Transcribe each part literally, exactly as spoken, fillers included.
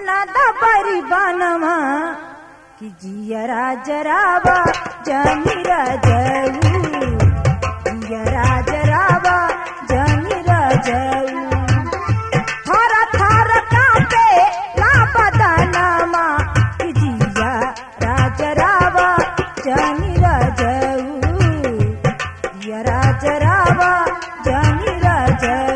सुनादा बरी बनवा कि जियरा जरावा जनी राजऊ जियरा जरावा जनी राजऊ थर थर कांपे ला बदनमा कि जियरा जरावा जनी राजऊ जियरा जरावा जनी राजऊ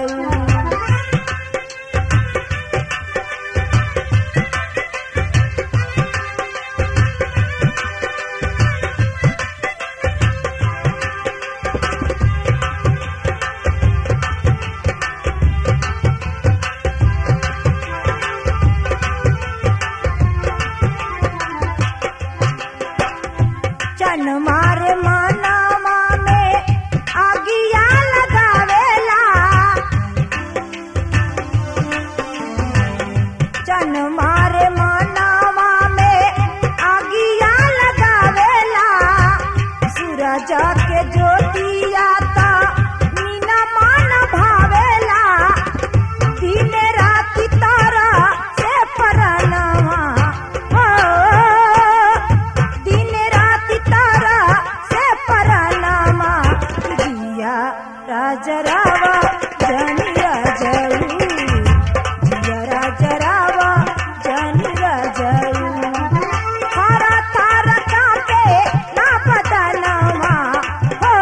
चन मारे मानावा में आगिया लगावेला चन मारे मानावा में आगिया लगावेला सूरज के ज्योतिया ता मीना मान भावेला दिन रात तारा से परनवा हो दिन रात तारा से परनामा जिया राजरावा जनी राजऊ जिया राजरावा जनी राजऊ थारा थारा कांपे ना बदनमा हो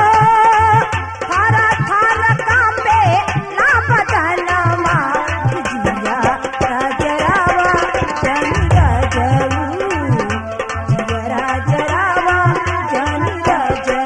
थारा थारा कांपे ना बदनमा जिया राजरावा जनी राजऊ जिया राजरावा जनी राजऊ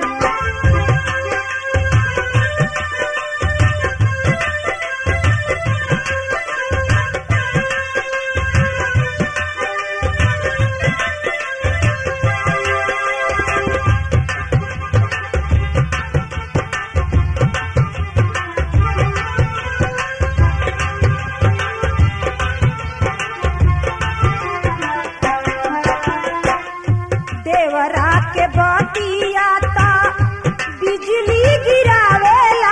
देवरा के बतिया ता बिजली गिरावेला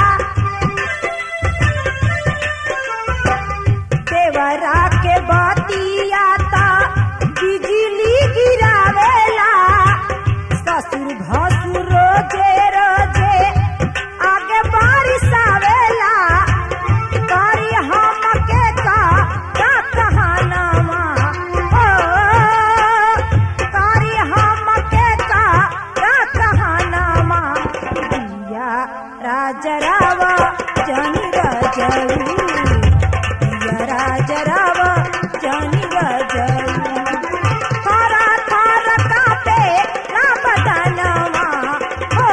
देवरा के बतिया ता बिजली गिरावेला ससुर भसुर रोजे रोजे आगे बारिश आवेला करी हमके का का कहानावा हो करी हमके का का कहानावा जिया राजरावा जनी राजऊ जिया राजरावा जनी राजऊ थारा थारा कांपे ला बदनमा हो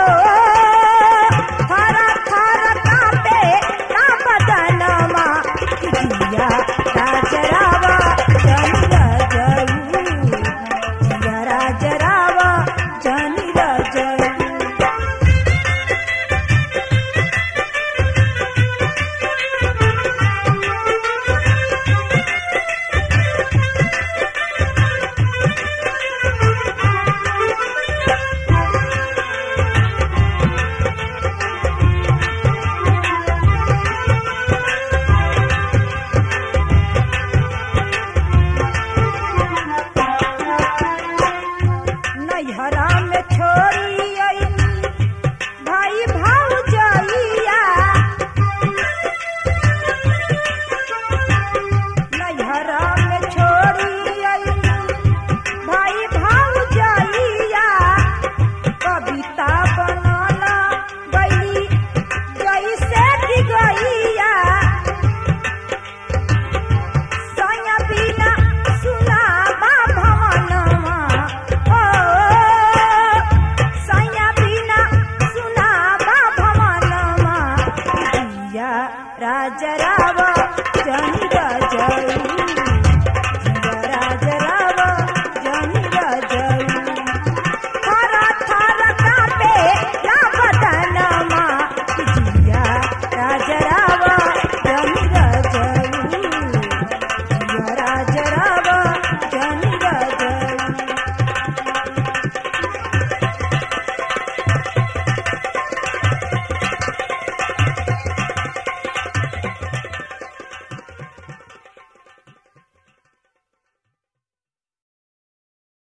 थारा थारा कांपे ला बदनमा जिया राजरावा जनी राजऊ जिया राजरावा जनी राजऊ नैहरा में छोड़ी अइनी भाई भाउजइया नैहरा में छोड़ी अइनी भाई भाउजइया कविता बनला गइली जइसे दिगइया सैया बिना सुनाबा भवनमा हो सैया बिना सुनाबा भवनमा जिया राजरावा जनी राजऊ